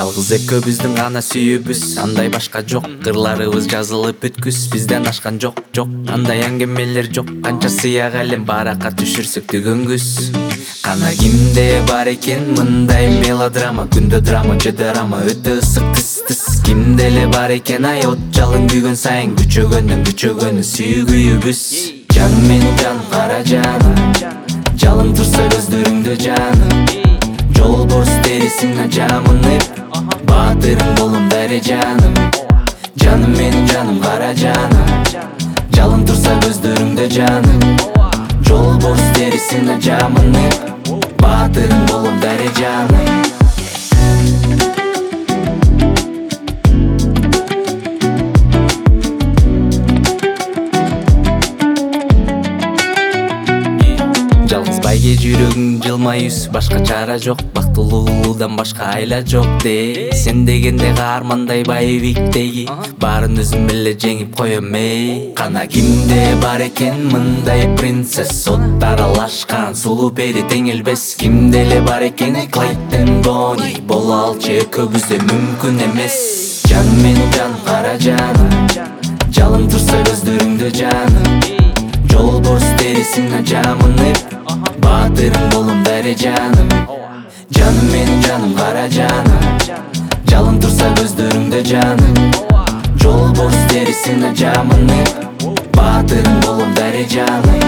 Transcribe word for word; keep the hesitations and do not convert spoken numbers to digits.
Жалгыз экөөбүздүн гана сүйүүбүз, андай башка жок. Кырларыбыз жазылып бүткүс, бизден ашкан жок, жок. Андай аңгемелер жок, канча сыяк элем баракка түшүрсөк түгөнгүс. Кана кимде бар экен мындай мелодрама, күндө драма же драма, өтө ысык тыс-тыс. Кимде эле бар экен ай от жалын күйгөн сайын, күчөгөндөн күчөгөнү сүйгүйүбүз. Жаным менин жаным, кара жаным, жалын турса көздөрүңдө жаным. Жолборс терисине жамынып, баатырың болом даре жаным. Жаным менин жаным, кара жаным, жалын турса көздөрүңдө жаным. Жолборс терисине жамынып, баатырың болом даре жаным. Жалгыз байге жүрөгүң жылмайюс, башка чара жок. Бактылуулуудан башка айла жок де. Сен дегенде каармандай боевиктеги, баарын өзүм эле жеңип коем эй. Кана кимде бар экен мындай принцесс, от аралашкан сулуу пери теңелбес. Кимде эле бар экен Клайден Бони, боло алчу экөөбүздө мүмкүн эмес. Жаным менин жаным, кара жаным, жалын турса көздөрүңдө жаным. Жолборс терисине жамынып, баатырың болом даре жаным. Жаным менин жаным, кара жаным, жалын турса көздөрүңдө жаным. Жолборс терисине жамынып, баатырың болом даре жаным.